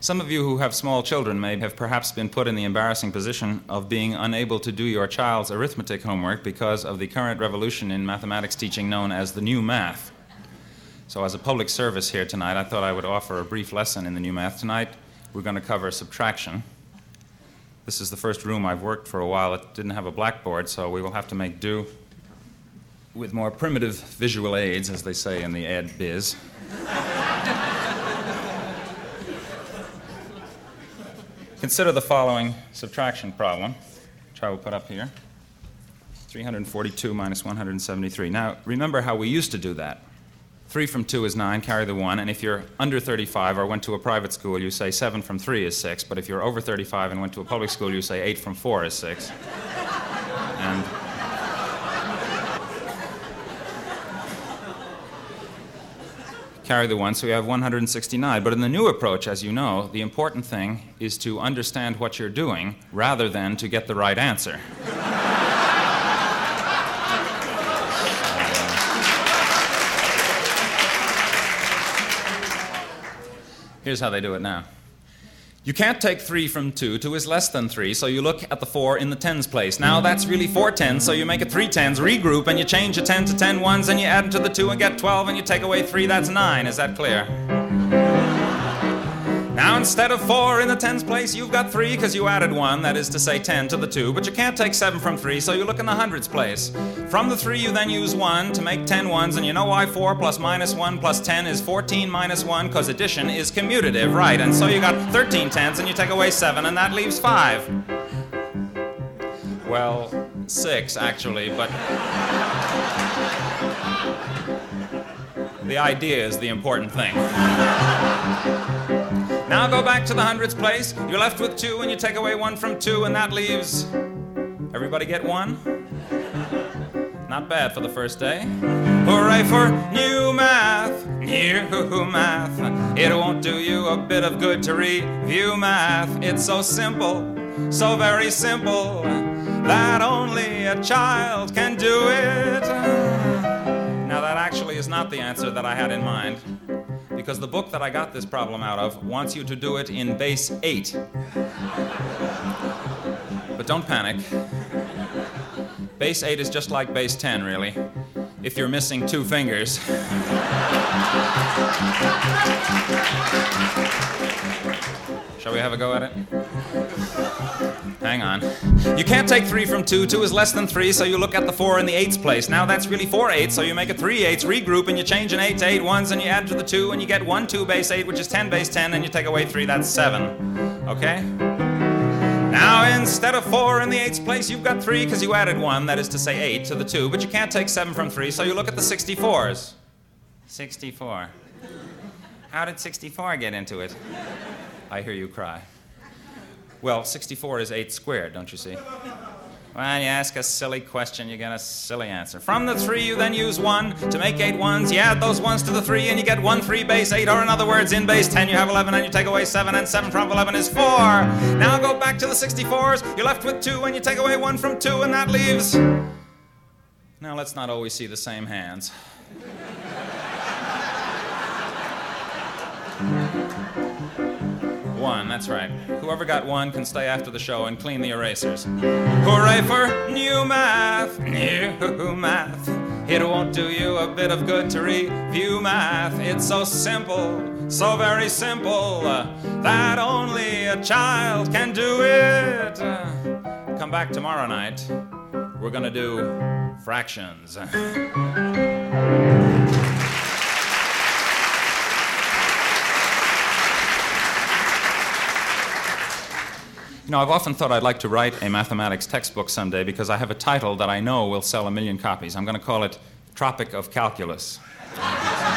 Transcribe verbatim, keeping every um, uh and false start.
Some of you who have small children may have perhaps been put in the embarrassing position of being unable to do your child's arithmetic homework because of the current revolution in mathematics teaching known as the new math. So as a public service here tonight, I thought I would offer a brief lesson in the new math. Tonight, we're going to cover subtraction. This is the first room I've worked for a while. It didn't have a blackboard, so we will have to make do with more primitive visual aids, as they say in the ed biz. Consider the following subtraction problem, which I will put up here. three hundred forty-two minus one hundred seventy-three. Now, remember how we used to do that. three from two is nine, carry the one, and if you're under thirty-five or went to a private school, you say seven from three is six, but if you're over thirty-five and went to a public school, you say eight from four is six. And carry the one, so we have one hundred sixty-nine. But in the new approach, as you know, the important thing is to understand what you're doing rather than to get the right answer. Here's how they do it now. You can't take three from two. two is less than three, so you look at the four in the tens place. Now that's really four tens, so you make it three tens, regroup, and you change a ten to ten ones, and you add them to the two and get twelve, and you take away three, that's nine. Is that clear? Now instead of four in the tens place, you've got three because you added one, that is to say ten to the two, but you can't take seven from three, so you look in the hundreds place. From the three, you then use one to make ten ones, and you know why four plus minus one plus ten is fourteen minus one, because addition is commutative, right? And so you got thirteen tens, and you take away seven, and that leaves five. Well, six, actually, but the idea is the important thing. Now go back to the hundreds place. You're left with two, and you take away one from two, and that leaves... Everybody get one? Not bad for the first day. Hooray for new math, new math. It won't do you a bit of good to review math. It's so simple, so very simple, that only a child can do it. Now that actually is not the answer that I had in mind, because the book that I got this problem out of wants you to do it in base eight. But don't panic. Base eight is just like base ten, really, if you're missing two fingers. Shall we have a go at it? Hang on. You can't take three from two. two is less than three, so you look at the four in the eights place. Now that's really four eights, so you make it three eights, regroup, and you change an eight to eight ones, and you add to the two, and you get one two base eight, which is ten base ten, and you take away three, that's seven. Okay? Now instead of four in the eights place, you've got three because you added one, that is to say eight, to the two, but you can't take seven from three, so you look at the sixty-fours. sixty-four. How did sixty-four get into it? I hear you cry. Well, sixty-four is eight squared, don't you see? Well, you ask a silly question, you get a silly answer. From the three, you then use one to make eight ones. You add those ones to the three, and you get one three base eight, or in other words, in base ten, you have eleven, and you take away seven, and seven from eleven is four. Now go back to the sixty-fours. You're left with two, and you take away one from two, and that leaves... Now let's not always see the same hands. One, that's right. Whoever got one can stay after the show and clean the erasers. Hooray for new math, new math. It won't do you a bit of good to review math. It's so simple, so very simple, uh, that only a child can do it. Uh, come back tomorrow night. We're gonna do fractions. You know, I've often thought I'd like to write a mathematics textbook someday because I have a title that I know will sell a million copies. I'm going to call it Tropic of Calculus.